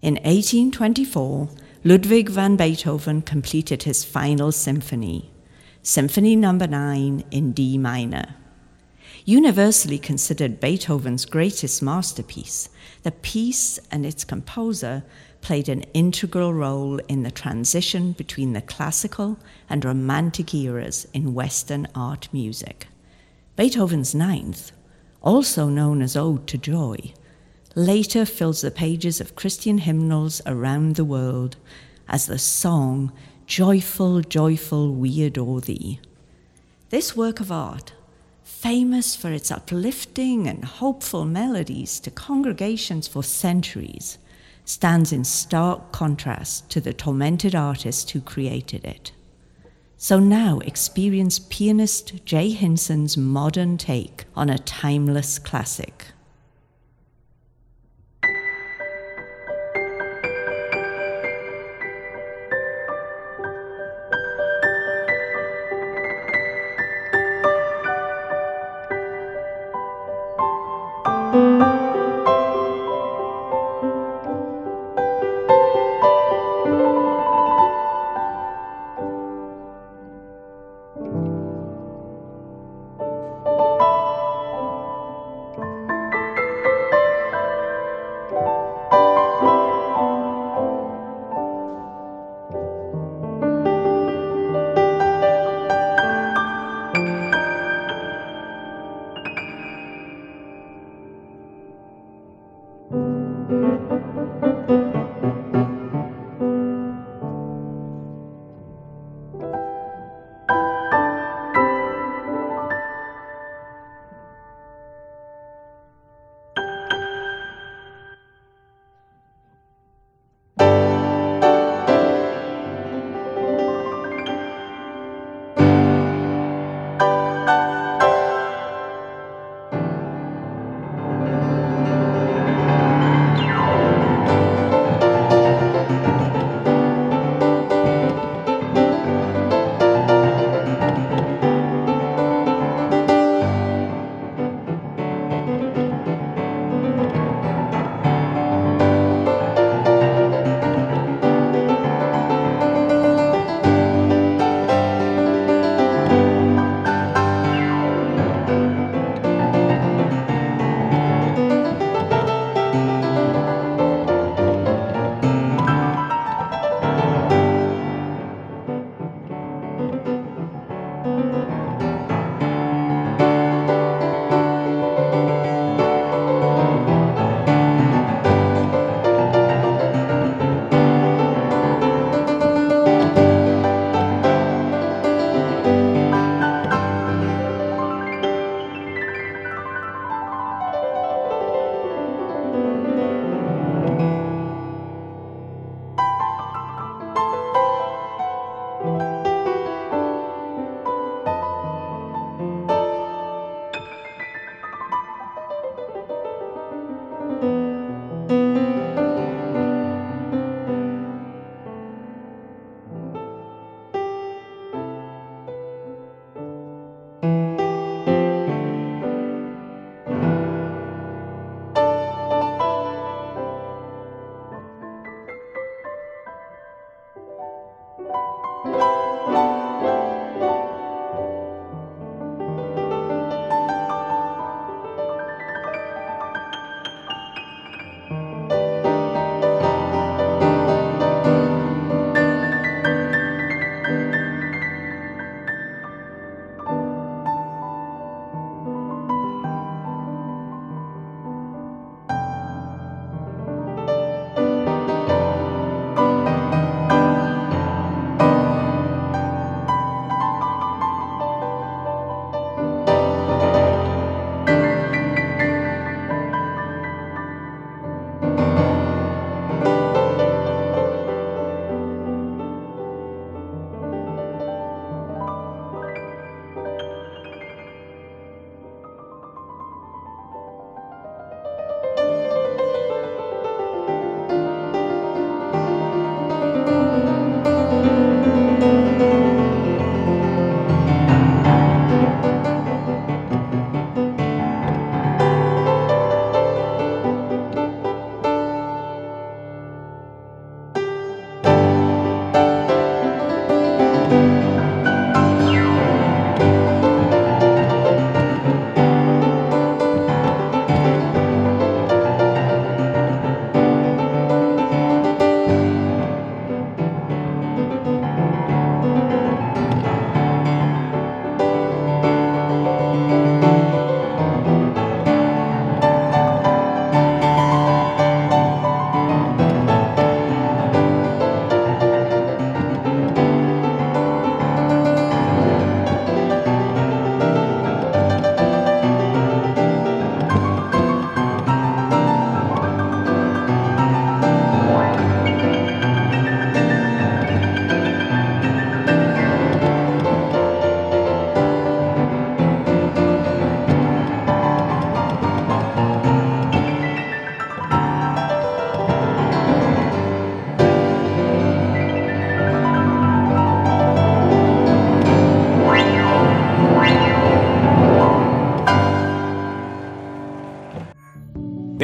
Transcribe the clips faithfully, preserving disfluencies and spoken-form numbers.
In eighteen twenty-four, Ludwig van Beethoven completed his final symphony, Symphony Number nine in D minor. Universally considered Beethoven's greatest masterpiece, the piece and its composer played an integral role in the transition between the classical and romantic eras in Western art music. Beethoven's Ninth, also known as Ode to Joy, later fills the pages of Christian hymnals around the world as the song, Joyful, Joyful, We Adore Thee. This work of art, famous for its uplifting and hopeful melodies to congregations for centuries, stands in stark contrast to the tormented artist who created it. So now experience pianist Jay Hinson's modern take on a timeless classic.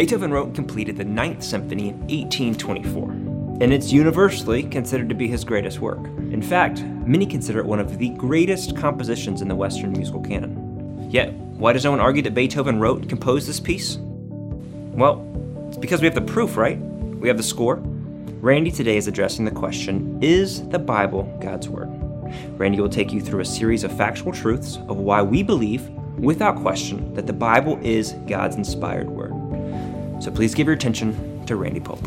Beethoven wrote and completed the Ninth Symphony in eighteen twenty-four, and it's universally considered to be his greatest work. In fact, many consider it one of the greatest compositions in the Western musical canon. Yet, why does no one argue that Beethoven wrote and composed this piece? Well, it's because we have the proof, right? We have the score. Randy today is addressing the question, is the Bible God's Word? Randy will take you through a series of factual truths of why we believe, without question, that the Bible is God's inspired Word. So please give your attention to Randy Pope.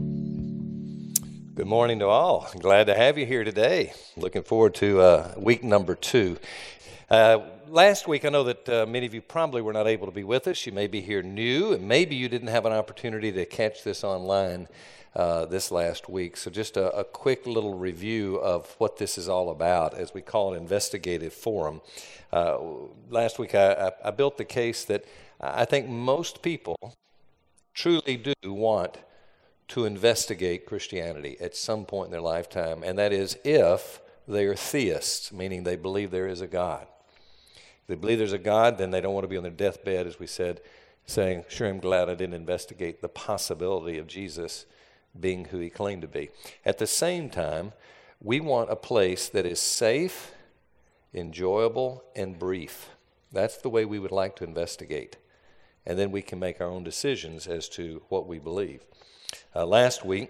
Good morning to all. Glad to have you here today. Looking forward to uh, week number two. Uh, last week, I know that uh, many of you probably were not able to be with us. You may be here new, and maybe you didn't have an opportunity to catch this online uh, this last week. So just a, a quick little review of what this is all about, as we call an investigative forum. Uh, last week, I, I, I built the case that I think most people truly do want to investigate Christianity at some point in their lifetime, and that is if they are theists, meaning they believe there is a God. If they believe there's a God, then they don't want to be on their deathbed, as we said, saying, sure, I'm glad I didn't investigate the possibility of Jesus being who he claimed to be. At the same time, we want a place that is safe, enjoyable, and brief. That's the way we would like to investigate. And then we can make our own decisions as to what we believe. Uh, last week,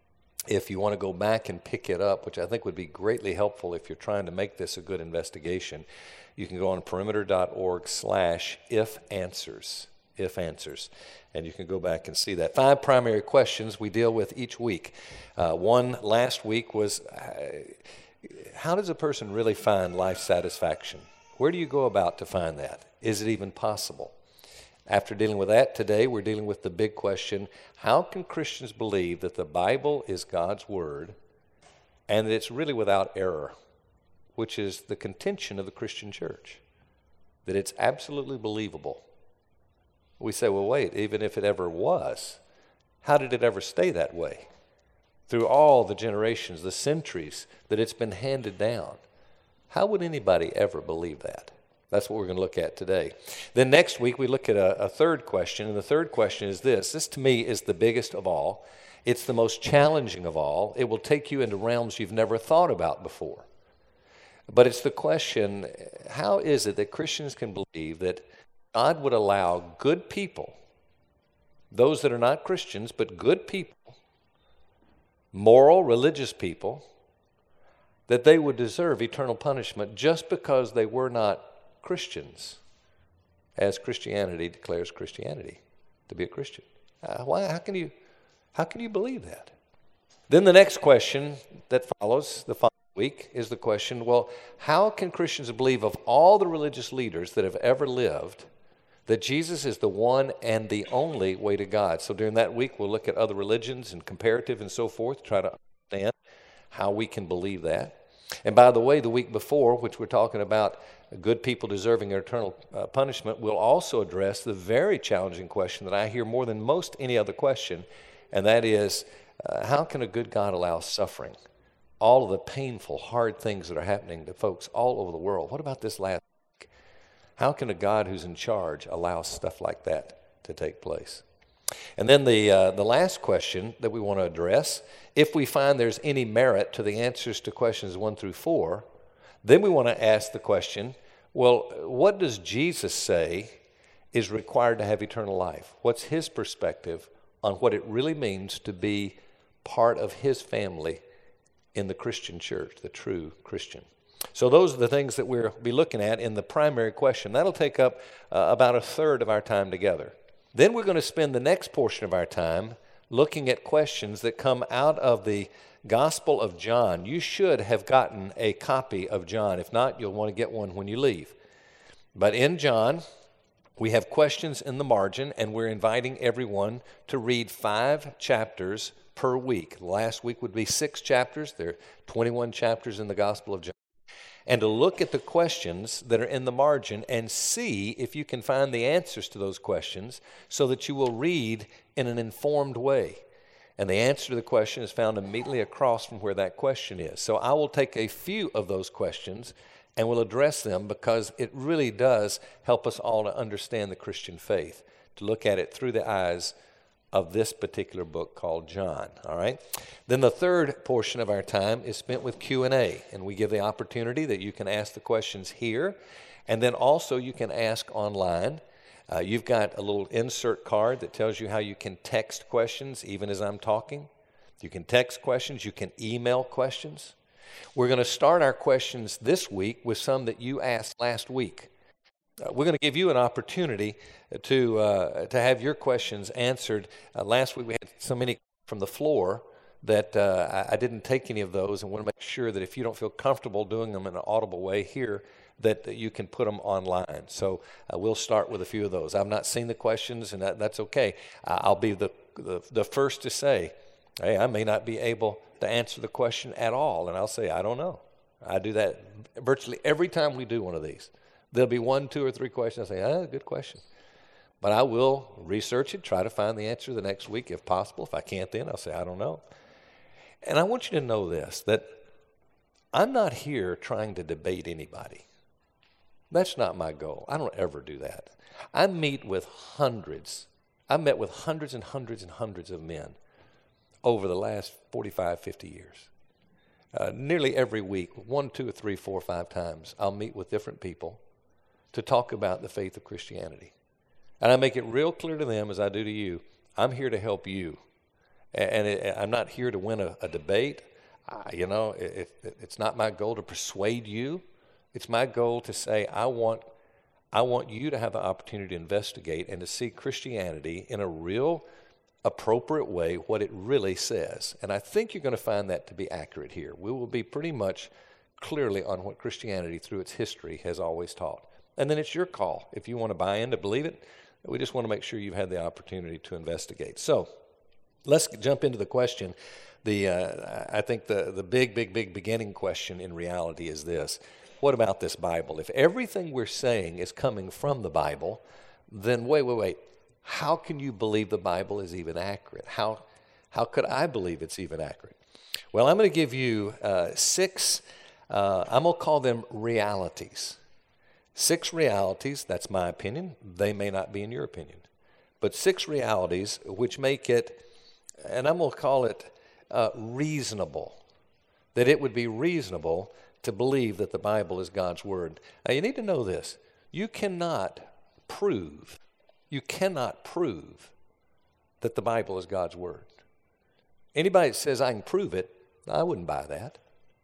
if you want to go back and pick it up, which I think would be greatly helpful if you're trying to make this a good investigation, you can go on perimeter.org slash if answers, if answers, and you can go back and see that. Five primary questions we deal with each week. Uh, one last week was, uh, how does a person really find life satisfaction? Where do you go about to find that? Is it even possible? After dealing with that, today we're dealing with the big question, how can Christians believe that the Bible is God's Word and that it's really without error, which is the contention of the Christian church, that it's absolutely believable? We say, well, wait, even if it ever was, how did it ever stay that way? Through all the generations, the centuries that it's been handed down, how would anybody ever believe that? That's what we're going to look at today. Then next week, we look at a, a third question, and the third question is this. This, to me, is the biggest of all. It's the most challenging of all. It will take you into realms you've never thought about before. But it's the question, how is it that Christians can believe that God would allow good people, those that are not Christians, but good people, moral, religious people, that they would deserve eternal punishment just because they were not Christians, as Christianity declares Christianity to be a Christian? Uh, why? How can you, how can you believe that? Then the next question that follows the following week is the question, well, how can Christians believe of all the religious leaders that have ever lived that Jesus is the one and the only way to God? So during that week, we'll look at other religions and comparative and so forth, try to understand how we can believe that. And by the way, the week before, which we're talking about good people deserving eternal uh, punishment, we'll also address the very challenging question that I hear more than most any other question, and that is, uh, how can a good God allow suffering? All of the painful, hard things that are happening to folks all over the world. What about this last week? How can a God who's in charge allow stuff like that to take place? And then the uh, the last question that we want to address, if we find there's any merit to the answers to questions one through four, then we want to ask the question, well, what does Jesus say is required to have eternal life? What's his perspective on what it really means to be part of his family in the Christian church, the true Christian? So those are the things that we'll be looking at in the primary question. That'll take up uh, about a third of our time together. Then we're going to spend the next portion of our time looking at questions that come out of the Gospel of John. You should have gotten a copy of John. If not, you'll want to get one when you leave. But in John, we have questions in the margin, and we're inviting everyone to read five chapters per week. Last week would be six chapters. There are twenty-one chapters in the Gospel of John. And to look at the questions that are in the margin and see if you can find the answers to those questions so that you will read in an informed way. And the answer to the question is found immediately across from where that question is. So I will take a few of those questions and we'll address them because it really does help us all to understand the Christian faith, to look at it through the eyes of this particular book called John, all right? Then the third portion of our time is spent with Q and A, and we give the opportunity that you can ask the questions here, and then also you can ask online. Uh, you've got a little insert card that tells you how you can text questions even as I'm talking. You can text questions, you can email questions. We're going to start our questions this week with some that you asked last week. Uh, we're going to give you an opportunity to uh, to have your questions answered. Uh, last week we had so many from the floor that uh, I, I didn't take any of those, and want to make sure that if you don't feel comfortable doing them in an audible way here, that, that you can put them online. So uh, we'll start with a few of those. I've not seen the questions, and that, that's okay. Uh, I'll be the, the the first to say, hey, I may not be able to answer the question at all, and I'll say, I don't know. I do that virtually every time we do one of these. There'll be one, two, or three questions. I say, oh, good question. But I will research it, try to find the answer the next week if possible. If I can't then, I'll say, I don't know. And I want you to know this, that I'm not here trying to debate anybody. That's not my goal. I don't ever do that. I meet with hundreds. I met with hundreds and hundreds and hundreds of men over the last forty-five, fifty years. Uh, nearly every week, one, two, or three, four, five times, I'll meet with different people to talk about the faith of Christianity. And I make it real clear to them, as I do to you, I'm here to help you. And it, I'm not here to win a, a debate. Uh, you know, it, it, it's not my goal to persuade you. It's my goal to say, I want, I want you to have the opportunity to investigate and to see Christianity in a real, appropriate way, what it really says. And I think you're going to find that to be accurate here. We will be pretty much clearly on what Christianity through its history has always taught. And then it's your call. If you want to buy in to believe it, we just want to make sure you've had the opportunity to investigate. So let's jump into the question. The uh, I think the, the big, big, big beginning question in reality is this. What about this Bible? If everything we're saying is coming from the Bible, then wait, wait, wait. How can you believe the Bible is even accurate? How, how could I believe it's even accurate? Well, I'm going to give you uh, six, uh, I'm going to call them realities. Six realities, that's my opinion. They may not be in your opinion. But six realities which make it, and I'm going to call it uh, reasonable, that it would be reasonable to believe that the Bible is God's Word. Now, you need to know this. You cannot prove, you cannot prove that the Bible is God's Word. Anybody that says, I can prove it, I wouldn't buy that.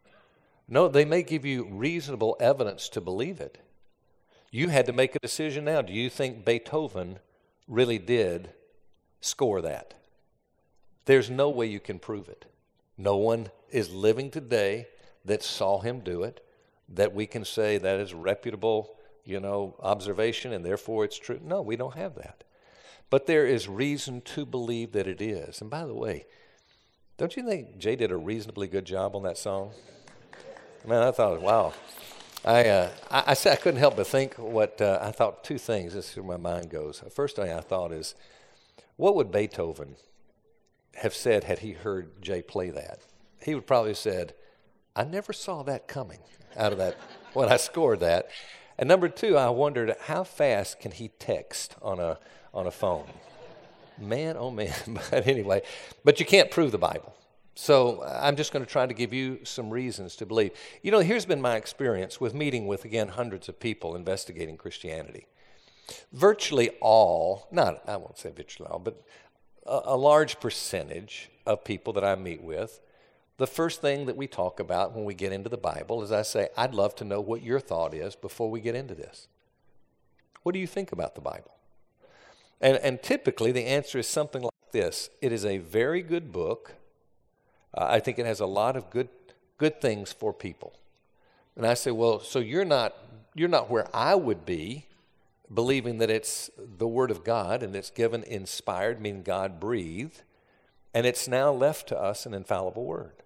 No, they may give you reasonable evidence to believe it. You had to make a decision now. Do you think Beethoven really did score that? There's no way you can prove it. No one is living today that saw him do it, that we can say that is reputable, you know, observation and therefore it's true. No, we don't have that. But there is reason to believe that it is. And by the way, don't you think Jay did a reasonably good job on that song? Man, I thought, wow. I, uh, I, I said I couldn't help but think what, uh, I thought two things, this is where my mind goes. The first thing I thought is, what would Beethoven have said had he heard Jay play that? He would probably have said, I never saw that coming out of that when I scored that. And number two, I wondered, how fast can he text on a on a phone? Man, oh man. But anyway, but you can't prove the Bible. So I'm just going to try to give you some reasons to believe. You know, here's been my experience with meeting with, again, hundreds of people investigating Christianity. Virtually all, not, I won't say virtually all, but a, a large percentage of people that I meet with, the first thing that we talk about when we get into the Bible is I say, I'd love to know what your thought is before we get into this. What do you think about the Bible? And, and typically the answer is something like this. It is a very good book. Uh, I think it has a lot of good good things for people. And I say, well, so you're not you're not where I would be, believing that it's the Word of God and it's given inspired, meaning God breathed, and it's now left to us an infallible Word.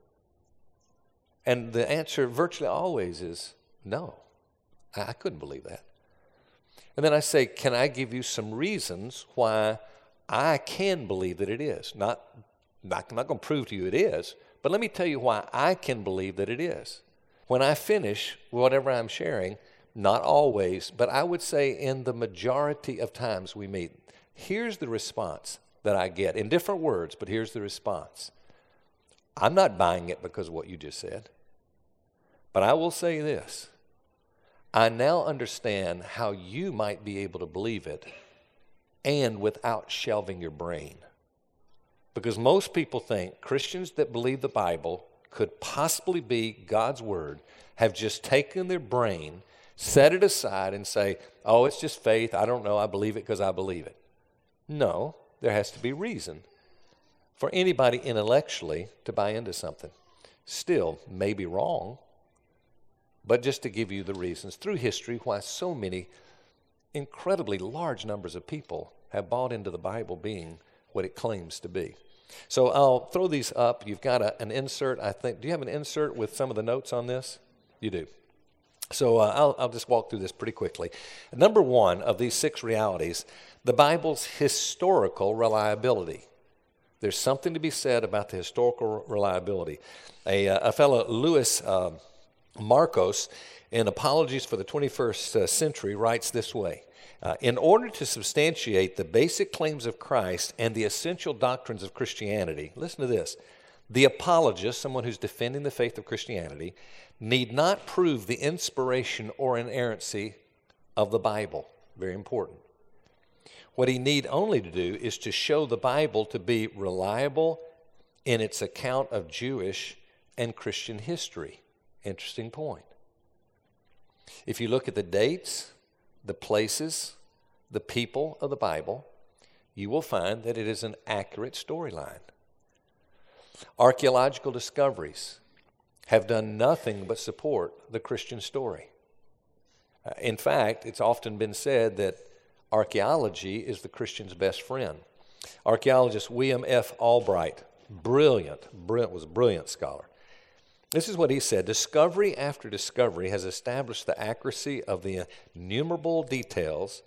And the answer virtually always is no. I, I couldn't believe that. And then I say, can I give you some reasons why I can believe that it is? Not Not, I'm not going to prove to you it is, but let me tell you why I can believe that it is. When I finish whatever I'm sharing, not always, but I would say in the majority of times we meet, Here's the response that I get in different words, but here's the response. I'm not buying it because of what you just said, but I will say this. I now understand how you might be able to believe it and without shelving your brain. Because most people think Christians that believe the Bible could possibly be God's word have just taken their brain, set it aside and say, oh, it's just faith. I don't know. I believe it because I believe it. No, there has to be reason for anybody intellectually to buy into something. Still, may be wrong, but just to give you the reasons through history why so many incredibly large numbers of people have bought into the Bible being what it claims to be. So I'll throw these up. You've got a, an insert, I think. Do you have an insert with some of the notes on this? You do. So uh, I'll, I'll just walk through this pretty quickly. Number one of these six realities, the Bible's historical reliability. There's something to be said about the historical reliability. A, a fellow, Louis uh, Marcos, in Apologies for the twenty-first uh, Century, writes this way. Uh, in order to substantiate the basic claims of Christ and the essential doctrines of Christianity, listen to this, the apologist, someone who's defending the faith of Christianity, need not prove the inspiration or inerrancy of the Bible. Very important. What he need only to do is to show the Bible to be reliable in its account of Jewish and Christian history. Interesting point. If you look at the dates, the places, the people of the Bible, you will find that it is an accurate storyline. Archaeological discoveries have done nothing but support the Christian story. Uh, in fact, it's often been said that archaeology is the Christian's best friend. Archaeologist William F. Albright, brilliant, brilliant was a brilliant scholar. This is what he said, discovery after discovery has established the accuracy of the innumerable details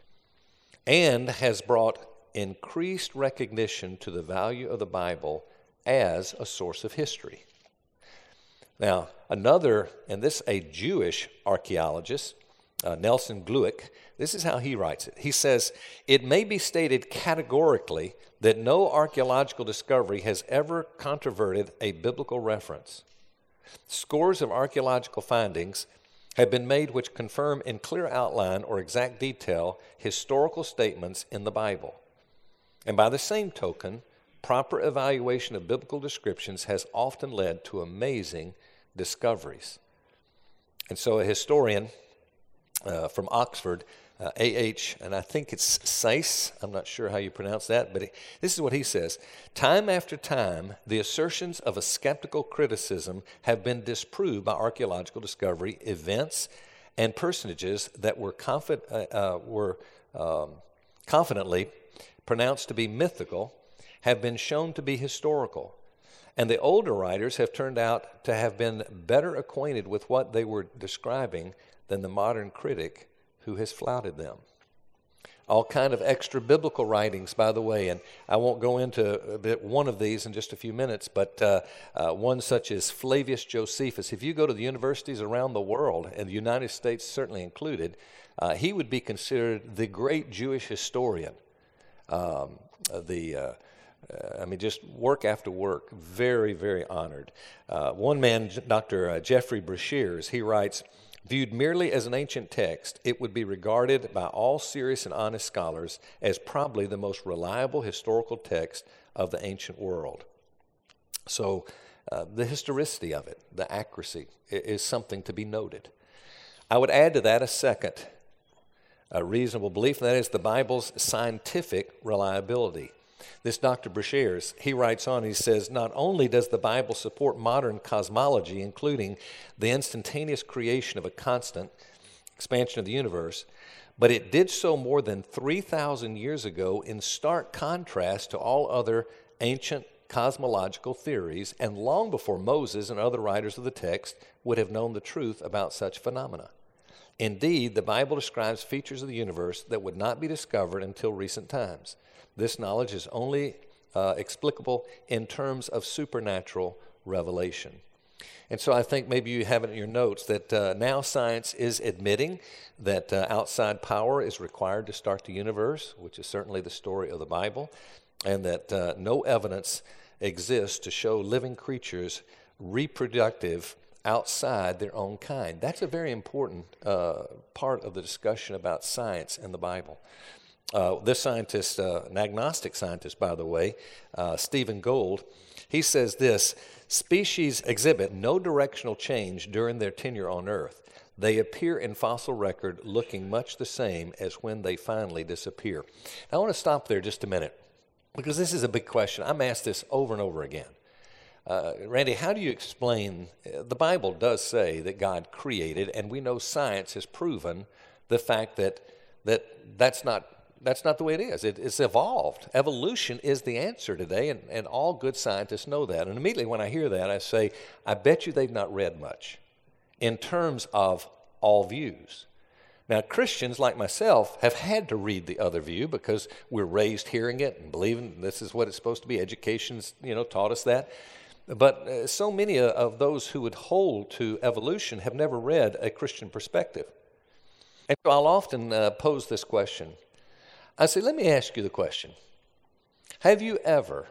and has brought increased recognition to the value of the Bible as a source of history. Now, another, and this a Jewish archaeologist, uh, Nelson Glueck, this is how he writes it. He says, it may be stated categorically that no archaeological discovery has ever controverted a biblical reference. Scores of archaeological findings have been made which confirm in clear outline or exact detail historical statements in the Bible. And by the same token, proper evaluation of biblical descriptions has often led to amazing discoveries. And so a historian uh, from Oxford, uh, A H, and I think it's Sayce, I'm not sure how you pronounce that, but it, this is what he says. Time after time, the assertions of a skeptical criticism have been disproved by archaeological discovery, events, and personages that were, confi- uh, uh, were um, confidently pronounced to be mythical have been shown to be historical. And the older writers have turned out to have been better acquainted with what they were describing than the modern critic who has flouted them. All kind of extra biblical writings, by the way, and I won't go into a bit, one of these in just a few minutes, but uh, uh, one such as Flavius Josephus. If you go to the universities around the world, and the United States certainly included, uh, he would be considered the great Jewish historian. Um, the uh, Uh, I mean, just work after work, very, very honored. Uh, one man, Doctor Uh, Jeffrey Brashears, he writes, viewed merely as an ancient text, it would be regarded by all serious and honest scholars as probably the most reliable historical text of the ancient world. So uh, the historicity of it, the accuracy, is something to be noted. I would add to that a second a reasonable belief, and that is the Bible's scientific reliability. This Doctor Brashears, he writes on, he says, not only does the Bible support modern cosmology, including the instantaneous creation of a constant expansion of the universe, but it did so more than three thousand years ago in stark contrast to all other ancient cosmological theories, and long before Moses and other writers of the text would have known the truth about such phenomena. Indeed, the Bible describes features of the universe that would not be discovered until recent times. This knowledge is only uh, explicable in terms of supernatural revelation. And so I think maybe you have it in your notes that uh, now science is admitting that uh, outside power is required to start the universe, which is certainly the story of the Bible, and that uh, no evidence exists to show living creatures reproductive outside their own kind. That's a very important uh, part of the discussion about science in the Bible. Uh, this scientist, uh, an agnostic scientist, by the way, uh, Stephen Gould, he says this: species exhibit no directional change during their tenure on Earth. They appear in fossil record looking much the same as when they finally disappear. Now, I want to stop there just a minute, because this is a big question. I'm asked this over and over again. Uh, Randy, how do you explain, uh, the Bible does say that God created, and we know science has proven the fact that that that's not that's not the way it is. It, it's evolved. Evolution is the answer today, and, and all good scientists know that. And immediately when I hear that, I say, I bet you they've not read much in terms of all views. Now, Christians like myself have had to read the other view because we're raised hearing it and believing this is what it's supposed to be. Education's, you know, taught us that. But uh, so many of those who would hold to evolution have never read a Christian perspective. And so I'll often uh, pose this question. I say, let me ask you the question. Have you ever,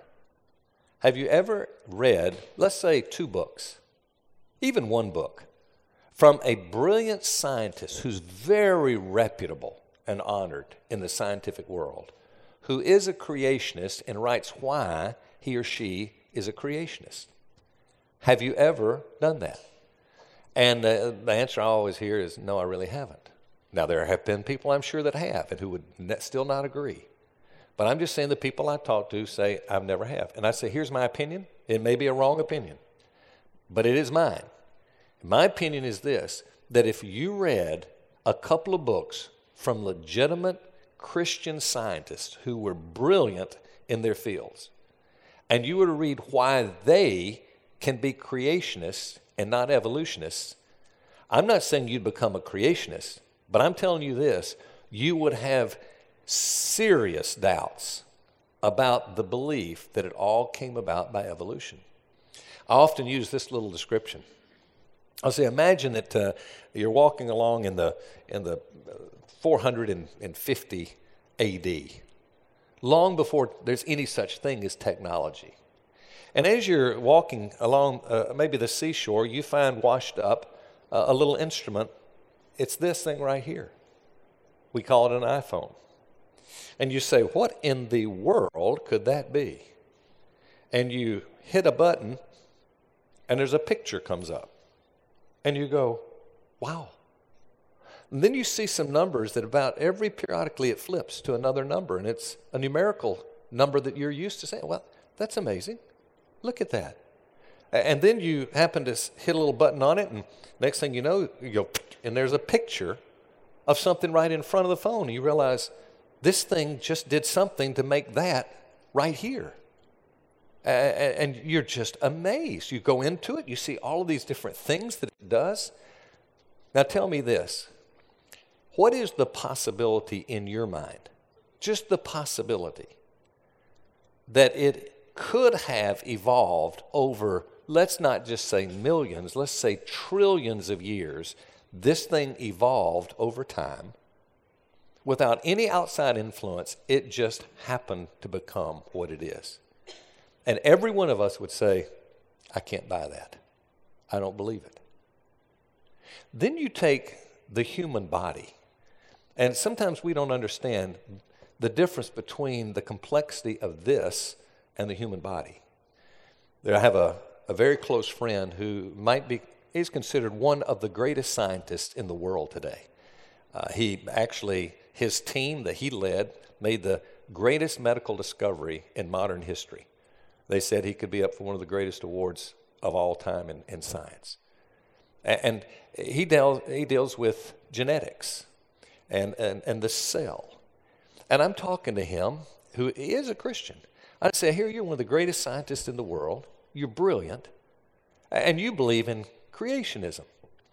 have you ever read, let's say, two books, even one book, from a brilliant scientist who's very reputable and honored in the scientific world, who is a creationist and writes why he or she is a creationist? Have you ever done that? And uh, the answer I always hear is, no, I really haven't. Now, there have been people I'm sure that have and who would ne- still not agree. But I'm just saying the people I talk to say, I've never have. And I say, here's my opinion. It may be a wrong opinion, but it is mine. My opinion is this, that if you read a couple of books from legitimate Christian scientists who were brilliant in their fields, and you were to read why they can be creationists and not evolutionists, I'm not saying you'd become a creationist, but I'm telling you this, you would have serious doubts about the belief that it all came about by evolution. I often use this little description. I'll say, imagine that uh, you're walking along in the in the four hundred fifty A D, long before there's any such thing as technology. And as you're walking along uh, maybe the seashore, you find washed up uh, a little instrument. It's this thing right here. We call it an iPhone. And you say, what in the world could that be? And you hit a button, and there's a picture comes up. And you go, wow. And then you see some numbers that about every periodically it flips to another number, and it's a numerical number that you're used to saying, well, that's amazing. Look at that. And then you happen to hit a little button on it, and next thing you know, you go, and there's a picture of something right in front of the phone. And you realize this thing just did something to make that right here. And you're just amazed. You go into it, you see all of these different things that it does. Now tell me this. What is the possibility in your mind, just the possibility, that it could have evolved over, let's not just say millions, let's say trillions of years, this thing evolved over time without any outside influence, it just happened to become what it is. And every one of us would say, I can't buy that. I don't believe it. Then you take the human body, and sometimes we don't understand the difference between the complexity of this and the human body. There I have a, a very close friend who might be, he's considered one of the greatest scientists in the world today. Uh, he actually, his team that he led made the greatest medical discovery in modern history. They said he could be up for one of the greatest awards of all time in, in science. And, and he, deals, he deals with genetics and, and, and the cell. And I'm talking to him, who is a Christian. I'd say, here, you're one of the greatest scientists in the world. You're brilliant. And you believe in creationism.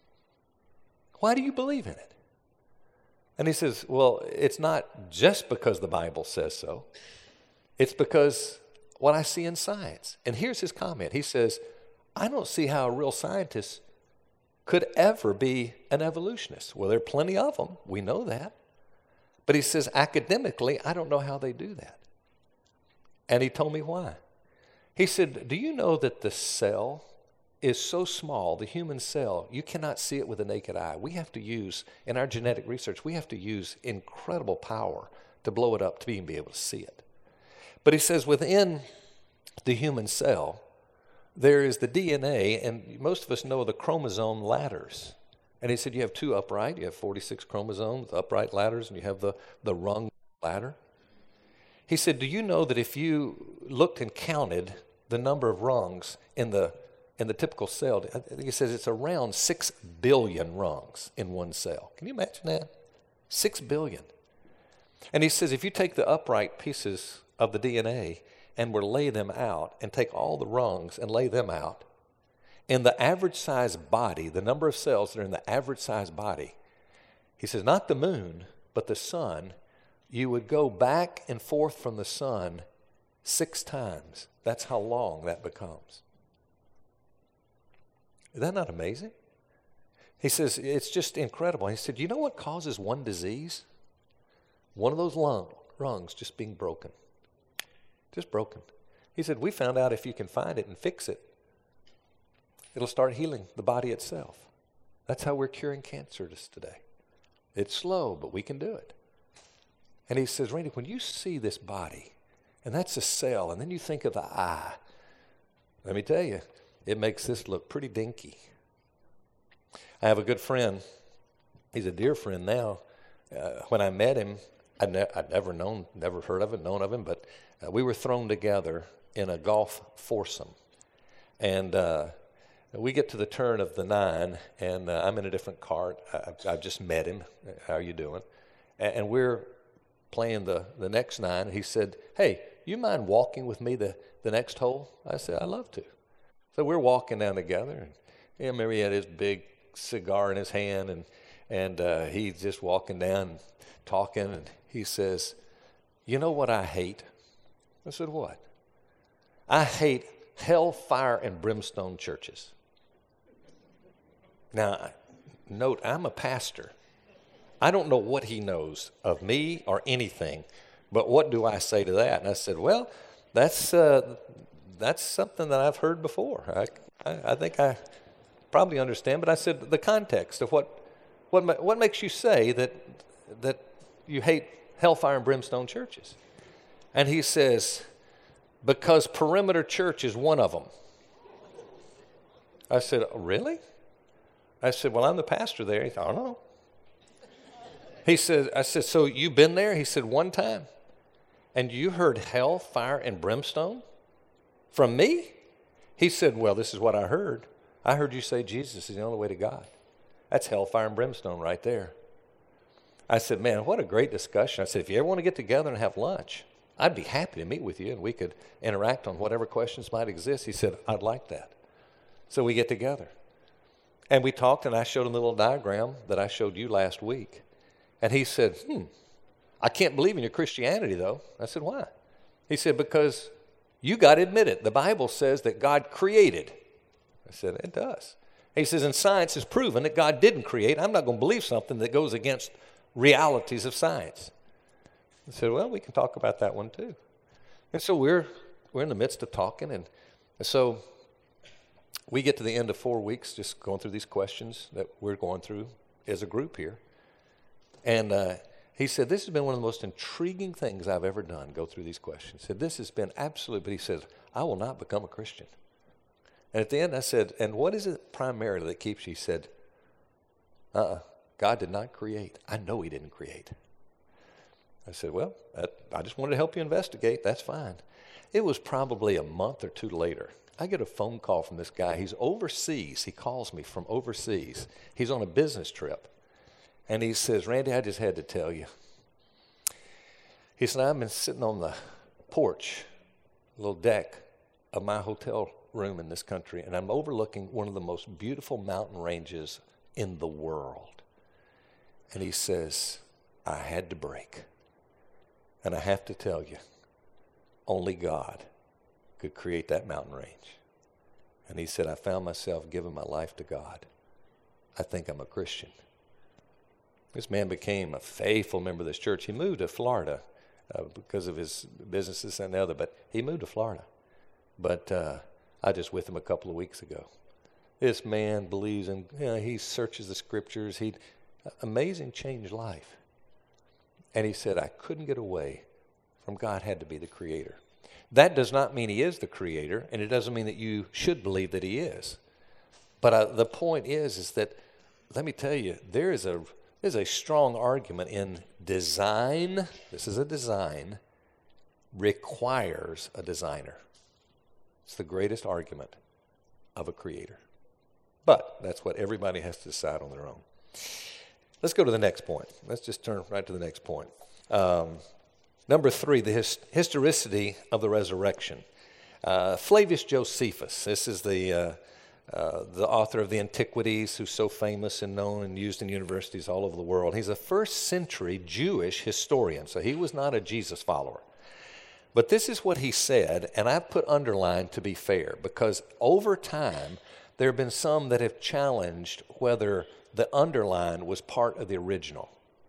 Why do you believe in it? And he says, well, it's not just because the Bible says so. It's because what I see in science. And here's his comment. He says, I don't see how a real scientist could ever be an evolutionist. Well, there are plenty of them. We know that. But he says, academically, I don't know how they do that. And he told me why. He said, do you know that the cell is so small, the human cell, you cannot see it with the naked eye. We have to use, in our genetic research, we have to use incredible power to blow it up to even be able to see it. But he says within the human cell, there is the D N A, and most of us know the chromosome ladders. And he said you have two upright, you have forty-six chromosomes, upright ladders, and you have the, the rung ladder. He said, do you know that if you looked and counted the number of rungs in the in the typical cell, I think he says it's around six billion rungs in one cell. Can you imagine that? Six billion. And he says if you take the upright pieces of the D N A and were lay them out and take all the rungs and lay them out, in the average size body, the number of cells that are in the average size body, he says not the moon, but the sun, you would go back and forth from the sun six times. That's how long that becomes. Is that not amazing? He says, it's just incredible. He said, you know what causes one disease? One of those lung, rungs just being broken. Just broken. He said, we found out if you can find it and fix it, it'll start healing the body itself. That's how we're curing cancer today. It's slow, but we can do it. And he says, Randy, when you see this body, and that's a cell, and then you think of the eye, let me tell you, it makes this look pretty dinky. I have a good friend. He's a dear friend now. Uh, when I met him, I'd, ne- I'd never known, never heard of it, known of him, but uh, we were thrown together in a golf foursome. And uh, we get to the turn of the nine, and uh, I'm in a different cart. I, I've just met him. How are you doing? And, and we're playing the, the next nine. And he said, hey, you mind walking with me the, the next hole? I said, I'd love to. So we're walking down together, and you know, I remember he had his big cigar in his hand, and and uh, he's just walking down, talking, and he says, you know what I hate? I said, what? I hate hell, fire, and brimstone churches. Now, note, I'm a pastor. I don't know what he knows of me or anything, but what do I say to that? And I said, well, that's... Uh, That's something that I've heard before. I, I, I think I probably understand, but I said the context of what, what, what makes you say that, that you hate hellfire and brimstone churches? And he says, because Perimeter Church is one of them. I said, oh, really? I said, well, I'm the pastor there. He said, I don't know. He said, I said, so you've been there? He said, one time. And you heard hell, fire, and brimstone? From me? He said, well, this is what I heard. I heard you say Jesus is the only way to God. That's hellfire and brimstone right there. I said, man, what a great discussion. I said, if you ever want to get together and have lunch, I'd be happy to meet with you and we could interact on whatever questions might exist. He said, I'd like that. So we get together. And we talked, and I showed him the little diagram that I showed you last week. And he said, hmm, I can't believe in your Christianity, though. I said, why? He said, because you got to admit it. The Bible says that God created. I said, it does. He says, and science has proven that God didn't create. I'm not going to believe something that goes against realities of science. I said, well, we can talk about that one too. And so we're we're in the midst of talking. And so we get to the end of four weeks just going through these questions that we're going through as a group here. And uh, he said, this has been one of the most intriguing things I've ever done, go through these questions. He said, this has been absolute, but he said, I will not become a Christian. And at the end I said, and what is it primarily that keeps you? He said, uh-uh, God did not create. I know he didn't create. I said, well, that, I just wanted to help you investigate. That's fine. It was probably a month or two later. I get a phone call from this guy. He's overseas. He calls me from overseas. He's on a business trip. And he says, Randy, I just had to tell you. He said, I've been sitting on the porch, little deck of my hotel room in this country, and I'm overlooking one of the most beautiful mountain ranges in the world. And he says, I had to break. And I have to tell you, only God could create that mountain range. And he said, I found myself giving my life to God. I think I'm a Christian. This man became a faithful member of this church. He moved to Florida uh, because of his businesses and the other, but he moved to Florida. But uh, I just with him a couple of weeks ago. This man believes in, you know, he searches the scriptures. He, amazing changed life. And he said, I couldn't get away from God had to be the creator. That does not mean he is the creator, and it doesn't mean that you should believe that he is. But uh, the point is, is that, let me tell you, there is a, there's a strong argument in design. This is a design, requires a designer. It's the greatest argument of a creator. But that's what everybody has to decide on their own. Let's go to the next point. Let's just turn right to the next point. Um, number three, the his, historicity of the resurrection. Uh, Flavius Josephus, this is the, uh, uh, the author of the Antiquities, who's so famous and known and used in universities all over the world. He's a first century Jewish historian, so he was not a Jesus follower. But this is what he said, and I put underlined to be fair, because over time, there have been some that have challenged whether the underline was part of the original.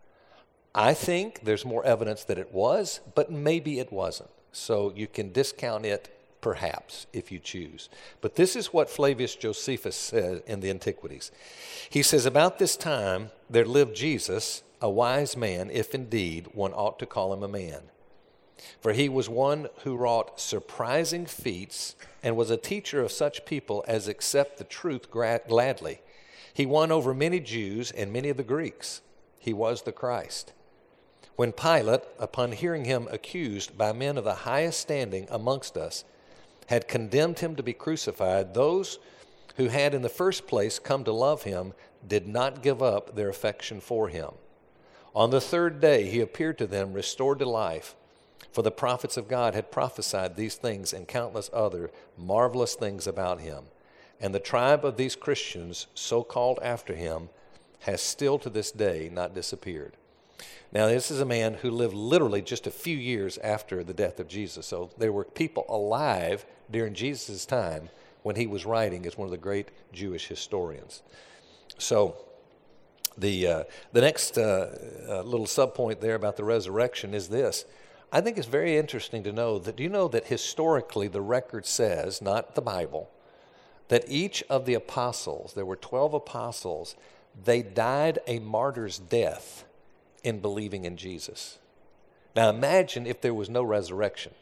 I think there's more evidence that it was, but maybe it wasn't. So you can discount it, perhaps, if you choose. But this is what Flavius Josephus said in the Antiquities. He says, about this time there lived Jesus, a wise man, if indeed one ought to call him a man. For he was one who wrought surprising feats and was a teacher of such people as accept the truth gladly. He won over many Jews and many of the Greeks. He was the Christ. When Pilate, upon hearing him accused by men of the highest standing amongst us, had condemned him to be crucified, those who had in the first place come to love him did not give up their affection for him. On the third day he appeared to them restored to life, for the prophets of God had prophesied these things and countless other marvelous things about him. And the tribe of these Christians, so called after him, has still to this day not disappeared. Now, this is a man who lived literally just a few years after the death of Jesus. So there were people alive during Jesus' time when he was writing as one of the great Jewish historians. So the, uh, the next uh, uh, little subpoint there about the resurrection is this. I think it's very interesting to know that, do you know that historically the record says, not the Bible, that each of the apostles, there were twelve apostles, they died a martyr's death in believing in Jesus. Now imagine if there was no resurrection.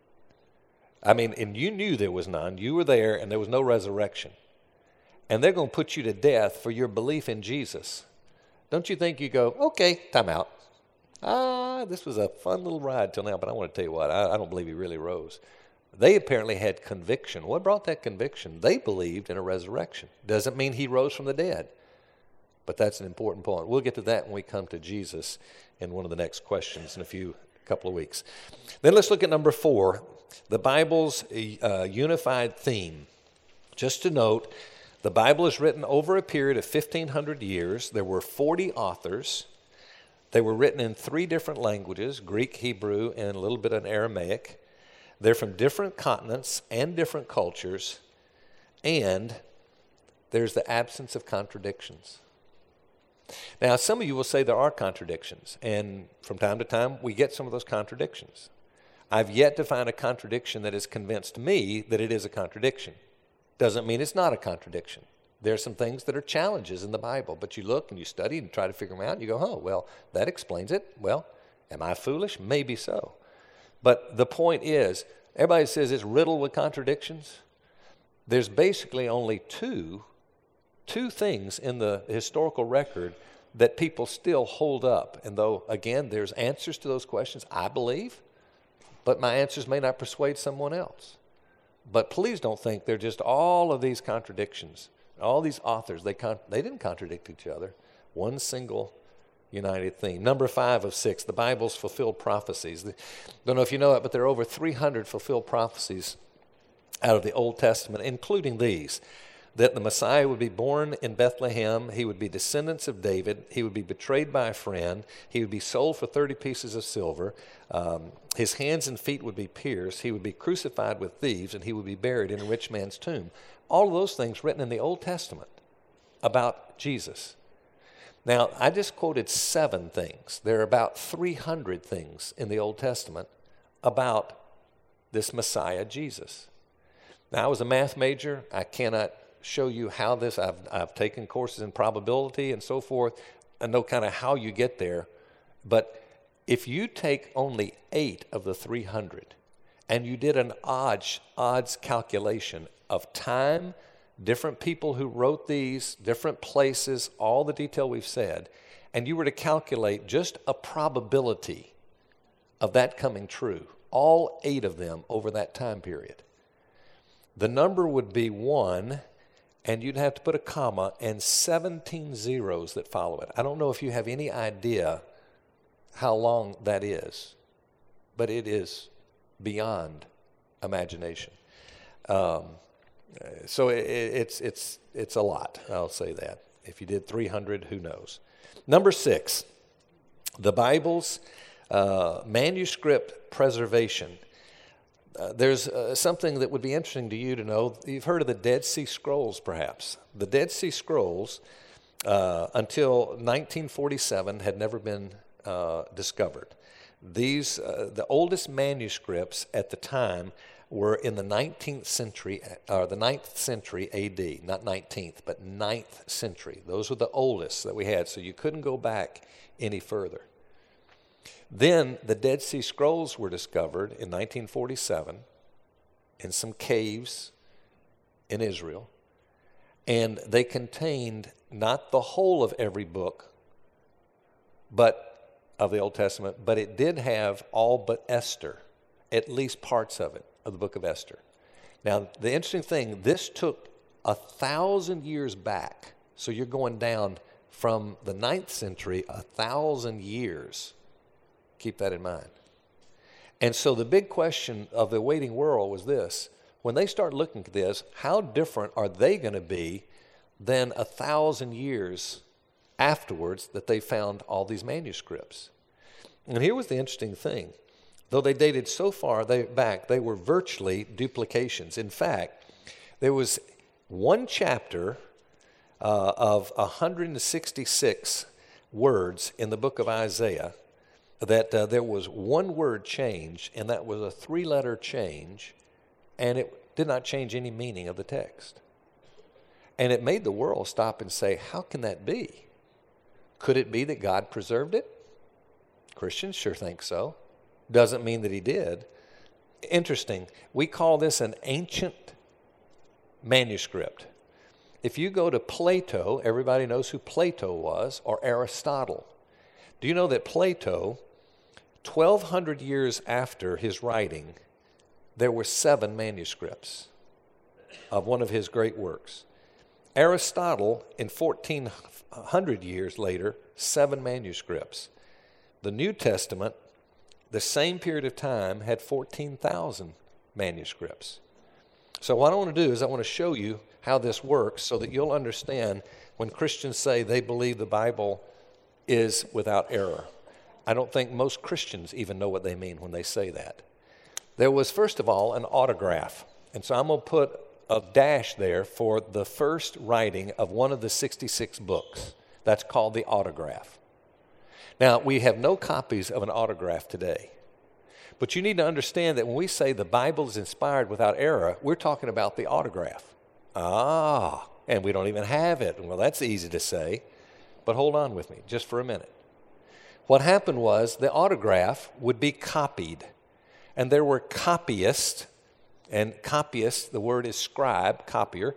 I mean, and you knew there was none. You were there and there was no resurrection. And they're going to put you to death for your belief in Jesus. Don't you think you go, okay, time out. Ah, this was a fun little ride till now, but I want to tell you what, I, I don't believe he really rose. They apparently had conviction. What brought that conviction? They believed in a resurrection. Doesn't mean he rose from the dead. But that's an important point. We'll get to that when we come to Jesus in one of the next questions in a few couple of weeks. Then let's look at number four, the Bible's uh, unified theme. Just to note, the Bible is written over a period of fifteen hundred years. There were forty authors. They were written in three different languages, Greek, Hebrew, and a little bit of Aramaic. They're from different continents and different cultures, and there's the absence of contradictions. Now, some of you will say there are contradictions, and from time to time we get some of those contradictions. I've yet to find a contradiction that has convinced me that it is a contradiction. Doesn't mean it's not a contradiction. There are some things that are challenges in the Bible, but you look and you study and try to figure them out, and you go, oh, well, that explains it. Well, am I foolish? Maybe so. But the point is, everybody says it's riddled with contradictions. There's basically only two, two things in the historical record that people still hold up. And though, again, there's answers to those questions, I believe, but my answers may not persuade someone else. But please don't think they're just all of these contradictions. All these authors, they con- they didn't contradict each other. One single united theme. Number five of six, the Bible's fulfilled prophecies. The, don't know if you know it, but there are over three hundred fulfilled prophecies out of the Old Testament, including these. that the Messiah would be born in Bethlehem, he would be descendants of David, he would be betrayed by a friend, he would be sold for thirty pieces of silver, um, his hands and feet would be pierced, he would be crucified with thieves, and he would be buried in a rich man's tomb. All of those things written in the Old Testament about Jesus. Now, I just quoted seven things. There are about three hundred things in the Old Testament about this Messiah, Jesus. Now, I was a math major. I cannot show you how this, I've, I've taken courses in probability and so forth. I know kind of how you get there. But if you take only eight of the three hundred and you did an odds, odds calculation of time, different people who wrote these, different places, all the detail we've said, and you were to calculate just a probability of that coming true, all eight of them over that time period, the number would be one, and you'd have to put a comma and seventeen zeros that follow it. I don't know if you have any idea how long that is, but it is beyond imagination. Um, so it, it's, it's, it's a lot, I'll say that. If you did three hundred, who knows? Number six, the Bible's uh, manuscript preservation. Uh, there's uh, something that would be interesting to you to know. You've heard of the Dead Sea Scrolls, perhaps. The Dead Sea Scrolls, uh, until nineteen forty-seven, had never been uh, discovered. These, uh, the oldest manuscripts at the time were in the nineteenth century, or the ninth century A D, not nineteenth, but ninth century. Those were the oldest that we had, so you couldn't go back any further. Then the Dead Sea Scrolls were discovered in nineteen forty-seven in some caves in Israel, and they contained not the whole of every book but of the Old Testament, but it did have all but Esther, at least parts of it, of the book of Esther. Now, the interesting thing, this took a thousand years back, so you're going down from the ninth century a thousand years. Keep that in mind. And so the big question of the waiting world was this: when they start looking at this, how different are they going to be than a thousand years afterwards that they found all these manuscripts? And here was the interesting thing. Though they dated so far they, back, they were virtually duplications. In fact, there was one chapter uh, of one hundred sixty-six words in the book of Isaiah that uh, there was one word change, and that was a three-letter change, and it did not change any meaning of the text. And it made the world stop and say, how can that be? Could it be that God preserved it? Christians sure think so. Doesn't mean that he did. Interesting. We call this an ancient manuscript. If you go to Plato, everybody knows who Plato was, or Aristotle. Do you know that Plato, twelve hundred years after his writing, there were seven manuscripts of one of his great works. Aristotle, in fourteen hundred years later, seven manuscripts. The New Testament, the same period of time, had fourteen thousand manuscripts. So what I want to do is I want to show you how this works so that you'll understand when Christians say they believe the Bible is without error. I don't think most Christians even know what they mean when they say that. There was, first of all, an autograph. And so I'm going to put a dash there for the first writing of one of the sixty-six books. That's called the autograph. Now, we have no copies of an autograph today. But you need to understand that when we say the Bible is inspired without error, we're talking about the autograph. Ah, and we don't even have it. Well, that's easy to say. But hold on with me just for a minute. What happened was the autograph would be copied. And there were copyists, and copyists, the word is scribe, copier.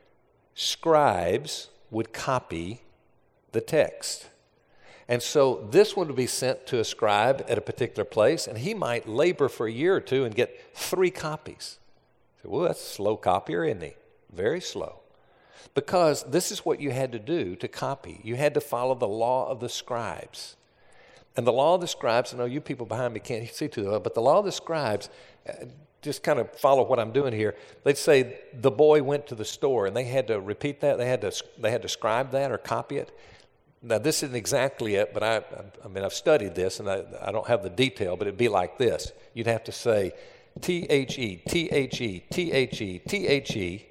Scribes would copy the text. And so this one would be sent to a scribe at a particular place, and he might labor for a year or two and get three copies. So, well, that's a slow copier, isn't he? Very slow. Because this is what you had to do to copy. You had to follow the law of the scribes. And the law of the scribes, I know you people behind me can't see too well, but the law of the scribes, just kind of follow what I'm doing here. They'd say the boy went to the store, and they had to repeat that. They had to they had to scribe that or copy it. Now, this isn't exactly it, but I I mean, I've studied this, and I, I don't have the detail, but it'd be like this. You'd have to say T H E, T H E, T H E, T H E,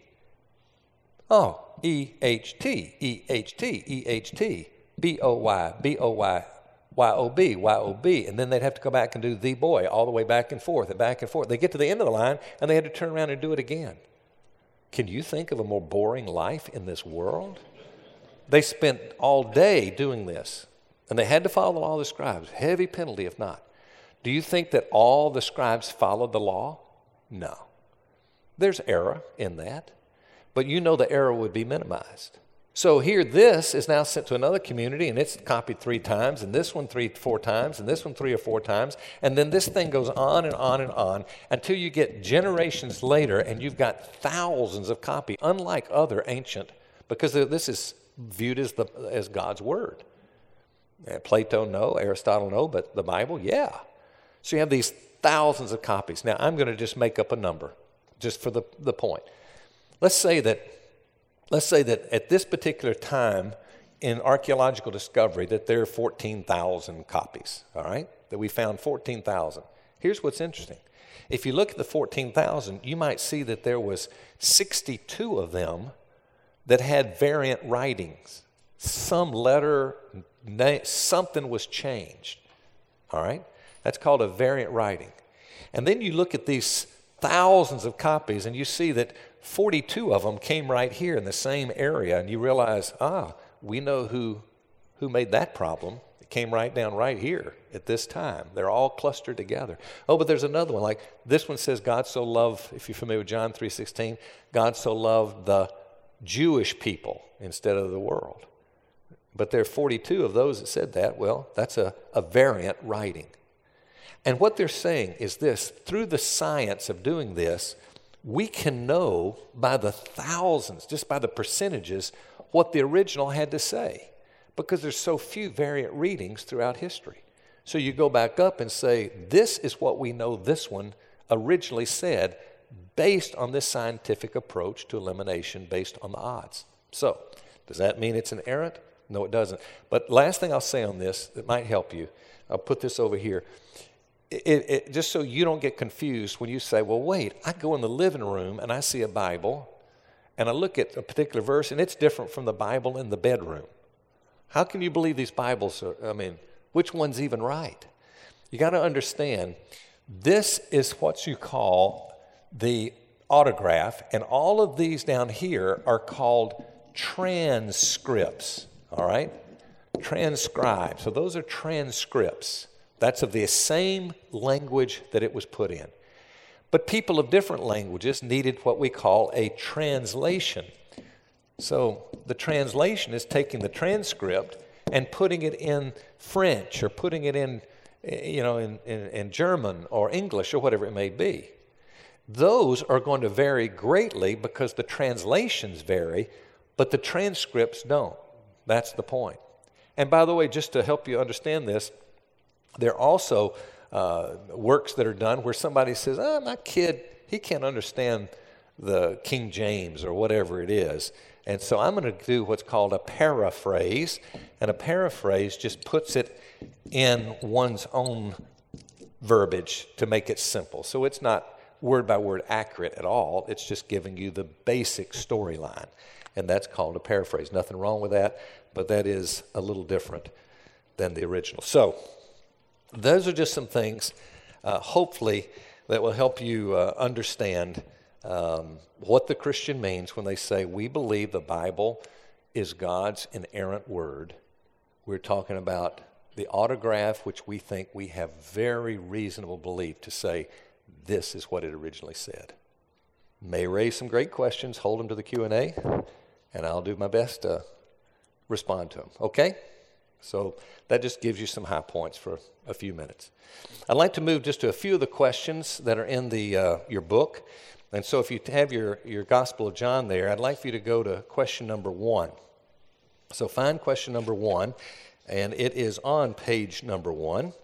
oh, E H T, E H T, E H T, B O Y, B O Y, Y O B, Y O B, and then they'd have to go back and do the boy all the way back and forth and back and forth. They get to the end of the line, and they had to turn around and do it again. Can you think of a more boring life in this world? They spent all day doing this, and they had to follow the law of the scribes. Heavy penalty if not. Do you think that all the scribes followed the law? No. There's error in that, but you know the error would be minimized. So here, this is now sent to another community, and it's copied three times, and this one three, four times, and this one three or four times, and then this thing goes on and on and on until you get generations later, and you've got thousands of copies, unlike other ancient, because this is viewed as the as God's word. Plato, no. Aristotle, no. But the Bible, yeah. So you have these thousands of copies. Now, I'm going to just make up a number, just for the, the point. Let's say that, let's say that at this particular time in archaeological discovery that there are fourteen thousand copies, all right? That we found fourteen thousand. Here's what's interesting. If you look at the fourteen thousand, you might see that there was sixty-two of them that had variant writings. Some letter, something was changed, all right? That's called a variant writing. And then you look at these thousands of copies and you see that forty-two of them came right here in the same area, and you realize, ah, we know who, who made that problem. It came right down right here at this time. They're all clustered together. Oh, but there's another one. Like this one says, God so loved, if you're familiar with John three sixteen, God so loved the Jewish people instead of the world. But there are forty-two of those that said that. Well, that's a, a variant writing. And what they're saying is this: through the science of doing this, we can know by the thousands, just by the percentages, what the original had to say, because there's so few variant readings throughout history. So you go back up and say, this is what we know this one originally said, based on this scientific approach to elimination based on the odds. So, does that mean it's an errant? No, it doesn't. But last thing I'll say on this that might help you, I'll put this over here. It, it, just so you don't get confused when you say, well, wait, I go in the living room and I see a Bible and I look at a particular verse and it's different from the Bible in the bedroom. How can you believe these Bibles are, I mean, which one's even right? You got to understand, this is what you call the autograph, and all of these down here are called transcripts, all right? Transcribed. So those are transcripts. That's of the same language that it was put in. But people of different languages needed what we call a translation. So the translation is taking the transcript and putting it in French or putting it in, you know, in, in, in German or English or whatever it may be. Those are going to vary greatly because the translations vary, but the transcripts don't. That's the point. And by the way, just to help you understand this, there are also uh, works that are done where somebody says, oh, my kid, he can't understand the King James or whatever it is. And so I'm going to do what's called a paraphrase. And a paraphrase just puts it in one's own verbiage to make it simple. So it's not word by word accurate at all. It's just giving you the basic storyline. And that's called a paraphrase. Nothing wrong with that, but that is a little different than the original. So those are just some things, uh, hopefully, that will help you uh, understand um, what the Christian means when they say we believe the Bible is God's inerrant word. We're talking about the autograph, which we think we have very reasonable belief to say this is what it originally said. May raise some great questions. Hold them to the Q and A, and I'll do my best to respond to them. Okay? So that just gives you some high points for a few minutes. I'd like to move just to a few of the questions that are in the uh, your book. And so if you have your, your Gospel of John there, I'd like for you to go to question number one. So find question number one, and it is on page number one.